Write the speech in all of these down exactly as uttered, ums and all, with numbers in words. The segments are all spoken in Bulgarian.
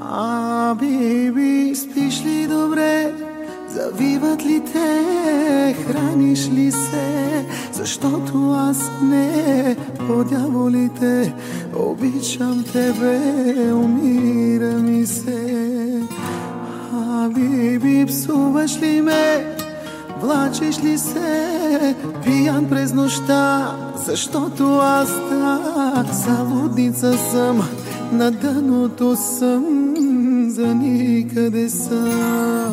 А, биби, спиш ли добре? Завиват ли те? Храниш ли се? Защото аз не, по дяволите, обичам тебе, умира ми се. А, биби, псуваш ли ме? Влачиш ли се пиян през нощта? Защото аз так залудница съм, на дъното съм, за никъде съм.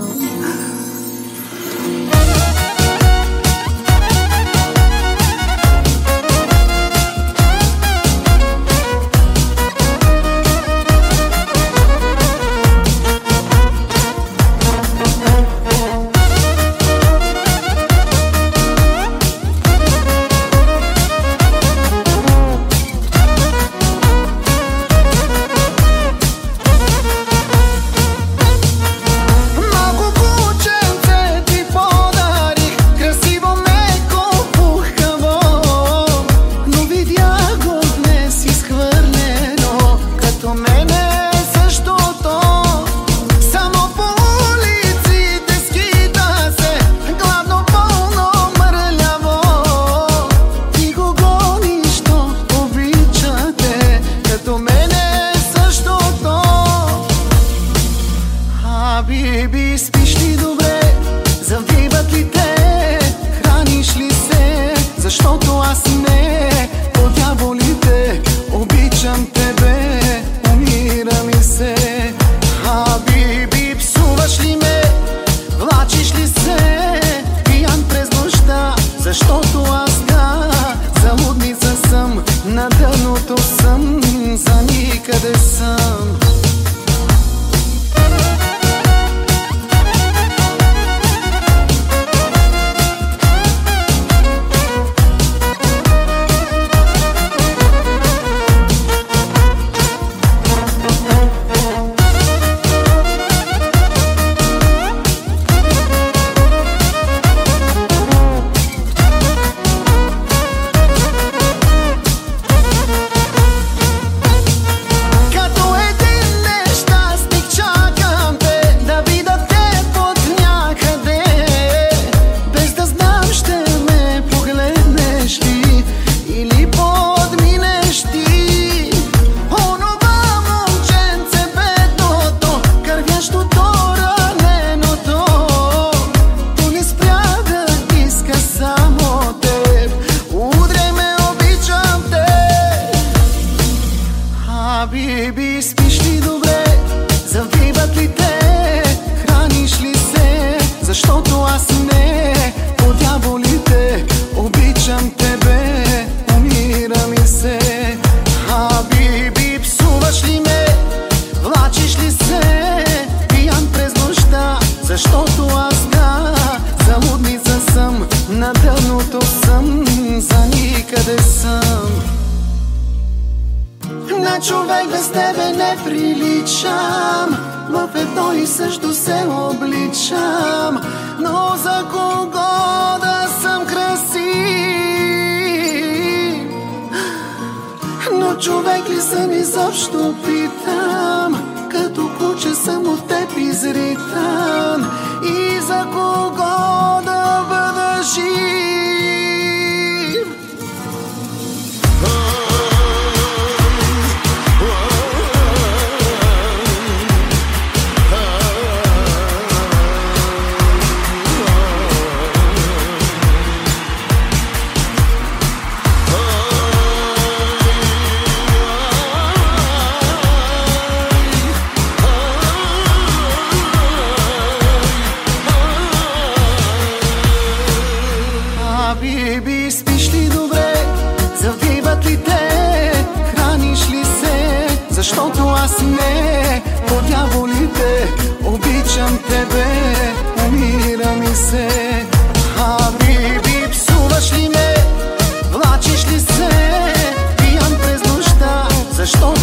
Биби, спиш ли добре? Завиват ли те? Храниш ли се? Защото аз не, по дяволите, обичам тебе, умира ми се. А, биби, псуваш ли ме? Влачиш ли се пиян през нощта? Защото аз да, залудница съм, на дъното съм, за никъде съм. Биби, спиш ли добре? Завиват ли те? Храниш ли се? Защото аз не, по дяволите, обичам тебе, умира ми се. А, биби, псуваш ли ме? Влачиш ли се пиян през нощта? Защото аз да, залудница съм, на дъното съм, за никъде съм. На човек без тебе не приличам, в едно и също се обличам, но за кого да съм красив? Но човек ли съм изобщо, питам, като куче съм от теб изритан, и за кого да бъда жив? Биби, спиш ли добре? Завиват ли те? Храниш ли се? Защото аз не, по дяволите, обичам тебе, умира ми се. А, биби, псуваш ли ме? Влачиш ли се пиян през нощта? Защо